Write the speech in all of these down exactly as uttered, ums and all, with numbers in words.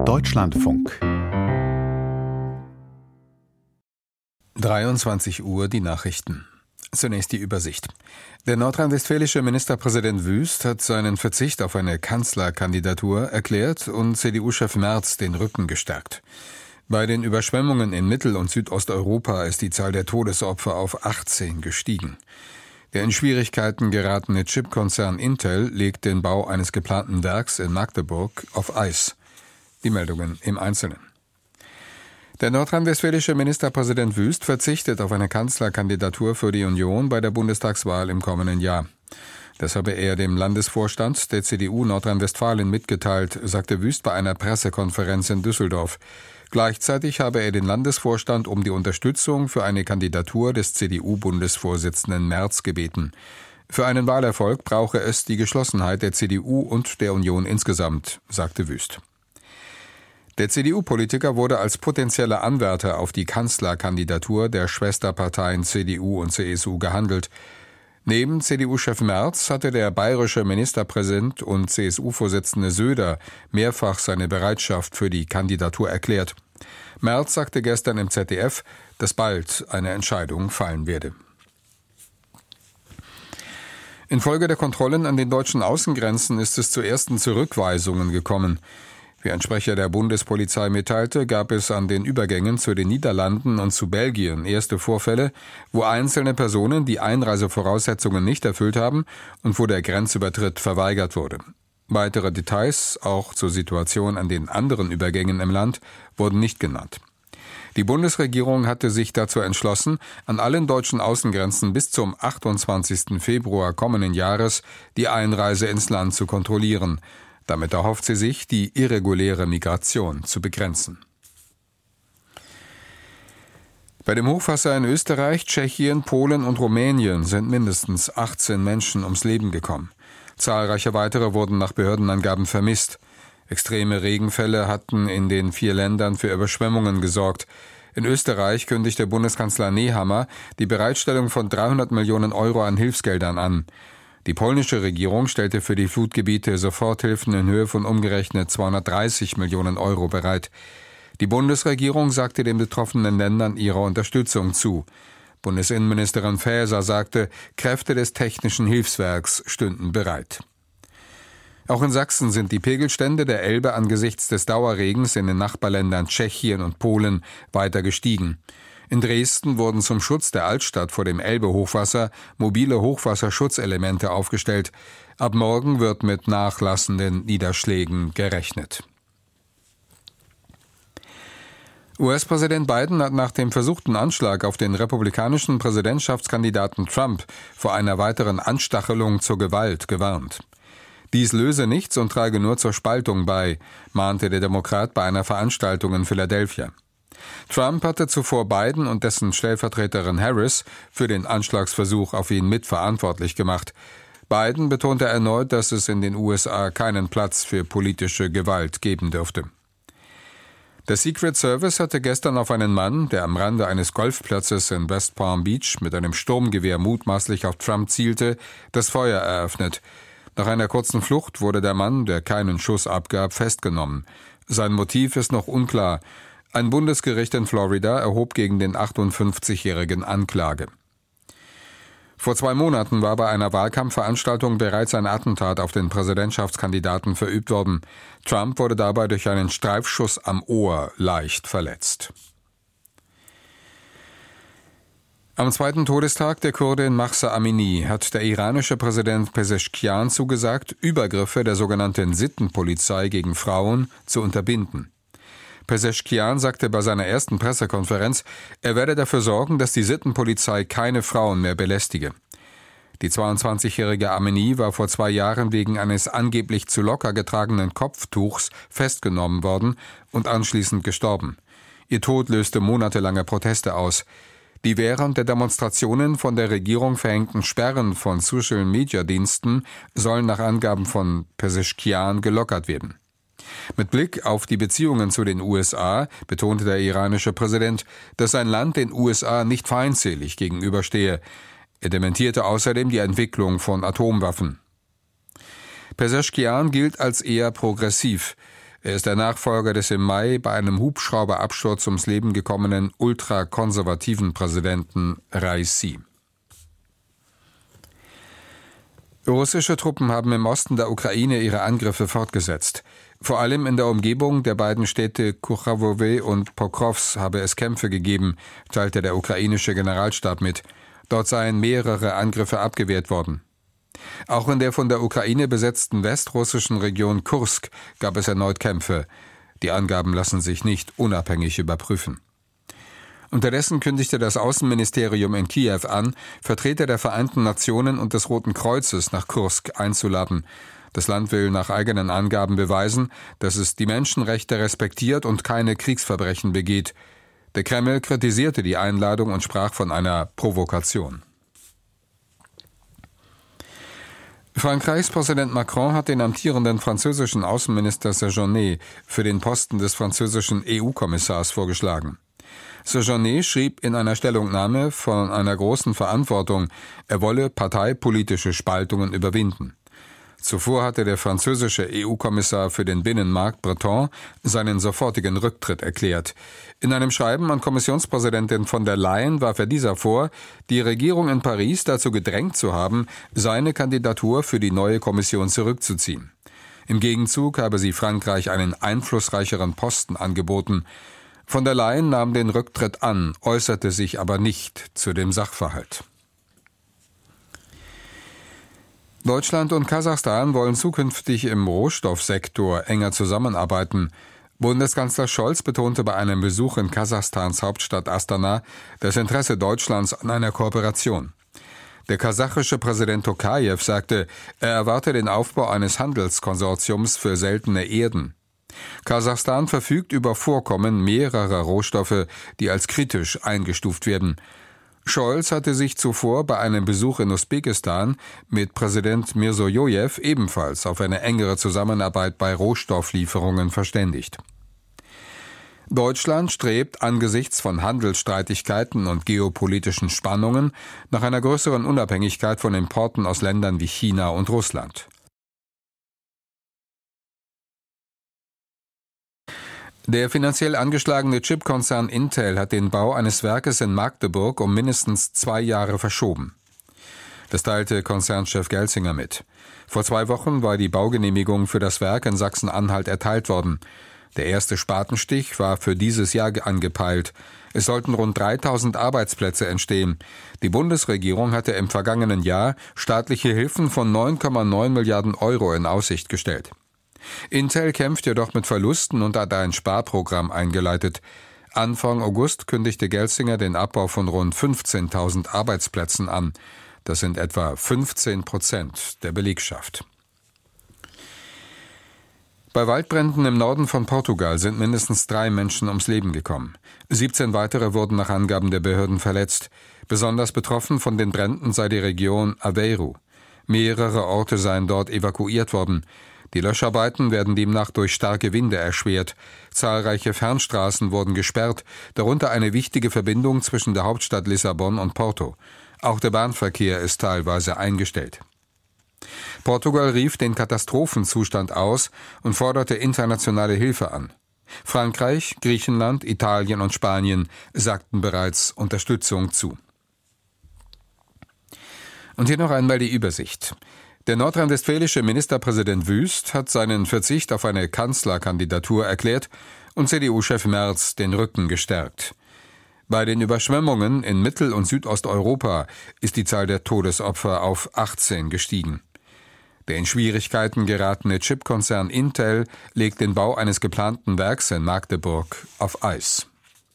Deutschlandfunk. dreiundzwanzig Uhr die Nachrichten. Zunächst die Übersicht. Der nordrhein-westfälische Ministerpräsident Wüst hat seinen Verzicht auf eine Kanzlerkandidatur erklärt und C D U-Chef Merz den Rücken gestärkt. Bei den Überschwemmungen in Mittel- und Südosteuropa ist die Zahl der Todesopfer auf achtzehn gestiegen. Der in Schwierigkeiten geratene Chipkonzern Intel legt den Bau eines geplanten Werks in Magdeburg auf Eis. Die Meldungen im Einzelnen. Der nordrhein-westfälische Ministerpräsident Wüst verzichtet auf eine Kanzlerkandidatur für die Union bei der Bundestagswahl im kommenden Jahr. Das habe er dem Landesvorstand der C D U Nordrhein-Westfalen mitgeteilt, sagte Wüst bei einer Pressekonferenz in Düsseldorf. Gleichzeitig habe er den Landesvorstand um die Unterstützung für eine Kandidatur des C D U-Bundesvorsitzenden Merz gebeten. Für einen Wahlerfolg brauche es die Geschlossenheit der C D U und der Union insgesamt, sagte Wüst. Der C D U-Politiker wurde als potenzieller Anwärter auf die Kanzlerkandidatur der Schwesterparteien C D U und C S U gehandelt. Neben C D U-Chef Merz hatte der bayerische Ministerpräsident und C S U-Vorsitzende Söder mehrfach seine Bereitschaft für die Kandidatur erklärt. Merz sagte gestern im Z D F, dass bald eine Entscheidung fallen werde. Infolge der Kontrollen an den deutschen Außengrenzen ist es zu ersten Zurückweisungen gekommen. Wie ein Sprecher der Bundespolizei mitteilte, gab es an den Übergängen zu den Niederlanden und zu Belgien erste Vorfälle, wo einzelne Personen die Einreisevoraussetzungen nicht erfüllt haben und wo der Grenzübertritt verweigert wurde. Weitere Details, auch zur Situation an den anderen Übergängen im Land, wurden nicht genannt. Die Bundesregierung hatte sich dazu entschlossen, an allen deutschen Außengrenzen bis zum achtundzwanzigsten Februar kommenden Jahres die Einreise ins Land zu kontrollieren. Damit erhofft sie sich, die irreguläre Migration zu begrenzen. Bei dem Hochwasser in Österreich, Tschechien, Polen und Rumänien sind mindestens achtzehn Menschen ums Leben gekommen. Zahlreiche weitere wurden nach Behördenangaben vermisst. Extreme Regenfälle hatten in den vier Ländern für Überschwemmungen gesorgt. In Österreich kündigte Bundeskanzler Nehammer die Bereitstellung von dreihundert Millionen Euro an Hilfsgeldern an. Die polnische Regierung stellte für die Flutgebiete Soforthilfen in Höhe von umgerechnet zweihundertdreißig Millionen Euro bereit. Die Bundesregierung sagte den betroffenen Ländern ihre Unterstützung zu. Bundesinnenministerin Faeser sagte, Kräfte des Technischen Hilfswerks stünden bereit. Auch in Sachsen sind die Pegelstände der Elbe angesichts des Dauerregens in den Nachbarländern Tschechien und Polen weiter gestiegen. In Dresden wurden zum Schutz der Altstadt vor dem Elbe-Hochwasser mobile Hochwasserschutzelemente aufgestellt. Ab morgen wird mit nachlassenden Niederschlägen gerechnet. U S-Präsident Biden hat nach dem versuchten Anschlag auf den republikanischen Präsidentschaftskandidaten Trump vor einer weiteren Anstachelung zur Gewalt gewarnt. Dies löse nichts und trage nur zur Spaltung bei, mahnte der Demokrat bei einer Veranstaltung in Philadelphia. Trump hatte zuvor Biden und dessen Stellvertreterin Harris für den Anschlagsversuch auf ihn mitverantwortlich gemacht. Biden betonte erneut, dass es in den U S A keinen Platz für politische Gewalt geben dürfte. Der Secret Service hatte gestern auf einen Mann, der am Rande eines Golfplatzes in West Palm Beach mit einem Sturmgewehr mutmaßlich auf Trump zielte, das Feuer eröffnet. Nach einer kurzen Flucht wurde der Mann, der keinen Schuss abgab, festgenommen. Sein Motiv ist noch unklar. Ein Bundesgericht in Florida erhob gegen den achtundfünfzigjährigen Anklage. Vor zwei Monaten war bei einer Wahlkampfveranstaltung bereits ein Attentat auf den Präsidentschaftskandidaten verübt worden. Trump wurde dabei durch einen Streifschuss am Ohr leicht verletzt. Am zweiten Todestag der Kurdin Mahsa Amini hat der iranische Präsident Pezeshkian zugesagt, Übergriffe der sogenannten Sittenpolizei gegen Frauen zu unterbinden. Pezeshkian sagte bei seiner ersten Pressekonferenz, er werde dafür sorgen, dass die Sittenpolizei keine Frauen mehr belästige. Die zweiundzwanzigjährige Amini war vor zwei Jahren wegen eines angeblich zu locker getragenen Kopftuchs festgenommen worden und anschließend gestorben. Ihr Tod löste monatelange Proteste aus. Die während der Demonstrationen von der Regierung verhängten Sperren von Social-Media-Diensten sollen nach Angaben von Pezeshkian gelockert werden. Mit Blick auf die Beziehungen zu den U S A betonte der iranische Präsident, dass sein Land den U S A nicht feindselig gegenüberstehe. Er dementierte außerdem die Entwicklung von Atomwaffen. Pezeshkian gilt als eher progressiv. Er ist der Nachfolger des im Mai bei einem Hubschrauberabsturz ums Leben gekommenen ultrakonservativen Präsidenten Raisi. Russische Truppen haben im Osten der Ukraine ihre Angriffe fortgesetzt. Vor allem in der Umgebung der beiden Städte Kuchawowe und Pokrovsk habe es Kämpfe gegeben, teilte der ukrainische Generalstab mit. Dort seien mehrere Angriffe abgewehrt worden. Auch in der von der Ukraine besetzten westrussischen Region Kursk gab es erneut Kämpfe. Die Angaben lassen sich nicht unabhängig überprüfen. Unterdessen kündigte das Außenministerium in Kiew an, Vertreter der Vereinten Nationen und des Roten Kreuzes nach Kursk einzuladen. Das Land will nach eigenen Angaben beweisen, dass es die Menschenrechte respektiert und keine Kriegsverbrechen begeht. Der Kreml kritisierte die Einladung und sprach von einer Provokation. Frankreichs Präsident Macron hat den amtierenden französischen Außenminister Séjourné für den Posten des französischen E U-Kommissars vorgeschlagen. Séjourné schrieb in einer Stellungnahme von einer großen Verantwortung, er wolle parteipolitische Spaltungen überwinden. Zuvor hatte der französische E U-Kommissar für den Binnenmarkt Breton seinen sofortigen Rücktritt erklärt. In einem Schreiben an Kommissionspräsidentin von der Leyen warf er dieser vor, die Regierung in Paris dazu gedrängt zu haben, seine Kandidatur für die neue Kommission zurückzuziehen. Im Gegenzug habe sie Frankreich einen einflussreicheren Posten angeboten. Von der Leyen nahm den Rücktritt an, äußerte sich aber nicht zu dem Sachverhalt. Deutschland und Kasachstan wollen zukünftig im Rohstoffsektor enger zusammenarbeiten. Bundeskanzler Scholz betonte bei einem Besuch in Kasachstans Hauptstadt Astana das Interesse Deutschlands an einer Kooperation. Der kasachische Präsident Tokajew sagte, er erwarte den Aufbau eines Handelskonsortiums für seltene Erden. Kasachstan verfügt über Vorkommen mehrerer Rohstoffe, die als kritisch eingestuft werden. Scholz hatte sich zuvor bei einem Besuch in Usbekistan mit Präsident Mirzojojew ebenfalls auf eine engere Zusammenarbeit bei Rohstofflieferungen verständigt. Deutschland strebt angesichts von Handelsstreitigkeiten und geopolitischen Spannungen nach einer größeren Unabhängigkeit von Importen aus Ländern wie China und Russland. Der finanziell angeschlagene Chipkonzern Intel hat den Bau eines Werkes in Magdeburg um mindestens zwei Jahre verschoben. Das teilte Konzernchef Gelsinger mit. Vor zwei Wochen war die Baugenehmigung für das Werk in Sachsen-Anhalt erteilt worden. Der erste Spatenstich war für dieses Jahr angepeilt. Es sollten rund dreitausend Arbeitsplätze entstehen. Die Bundesregierung hatte im vergangenen Jahr staatliche Hilfen von neun Komma neun Milliarden Euro in Aussicht gestellt. Intel kämpft jedoch mit Verlusten und hat ein Sparprogramm eingeleitet. Anfang August kündigte Gelsinger den Abbau von rund fünfzehntausend Arbeitsplätzen an. Das sind etwa fünfzehn Prozent der Belegschaft. Bei Waldbränden im Norden von Portugal sind mindestens drei Menschen ums Leben gekommen. siebzehn weitere wurden nach Angaben der Behörden verletzt. Besonders betroffen von den Bränden sei die Region Aveiro. Mehrere Orte seien dort evakuiert worden. Die Löscharbeiten werden demnach durch starke Winde erschwert. Zahlreiche Fernstraßen wurden gesperrt, darunter eine wichtige Verbindung zwischen der Hauptstadt Lissabon und Porto. Auch der Bahnverkehr ist teilweise eingestellt. Portugal rief den Katastrophenzustand aus und forderte internationale Hilfe an. Frankreich, Griechenland, Italien und Spanien sagten bereits Unterstützung zu. Und hier noch einmal die Übersicht. Der nordrhein-westfälische Ministerpräsident Wüst hat seinen Verzicht auf eine Kanzlerkandidatur erklärt und C D U-Chef Merz den Rücken gestärkt. Bei den Überschwemmungen in Mittel- und Südosteuropa ist die Zahl der Todesopfer auf achtzehn gestiegen. Der in Schwierigkeiten geratene Chipkonzern Intel legt den Bau eines geplanten Werks in Magdeburg auf Eis.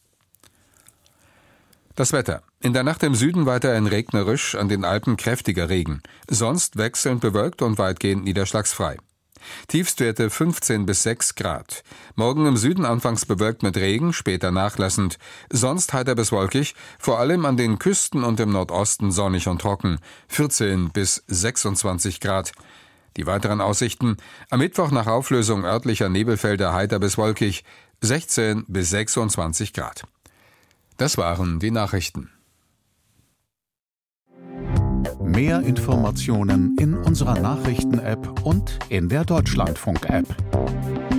Das Wetter. In der Nacht im Süden weiterhin regnerisch, an den Alpen kräftiger Regen. Sonst wechselnd bewölkt und weitgehend niederschlagsfrei. Tiefstwerte fünfzehn bis sechs Grad. Morgen im Süden anfangs bewölkt mit Regen, später nachlassend. Sonst heiter bis wolkig, vor allem an den Küsten und im Nordosten sonnig und trocken. vierzehn bis sechsundzwanzig Grad. Die weiteren Aussichten. Am Mittwoch nach Auflösung örtlicher Nebelfelder heiter bis wolkig. sechzehn bis sechsundzwanzig Grad. Das waren die Nachrichten. Mehr Informationen in unserer Nachrichten-App und in der Deutschlandfunk-App.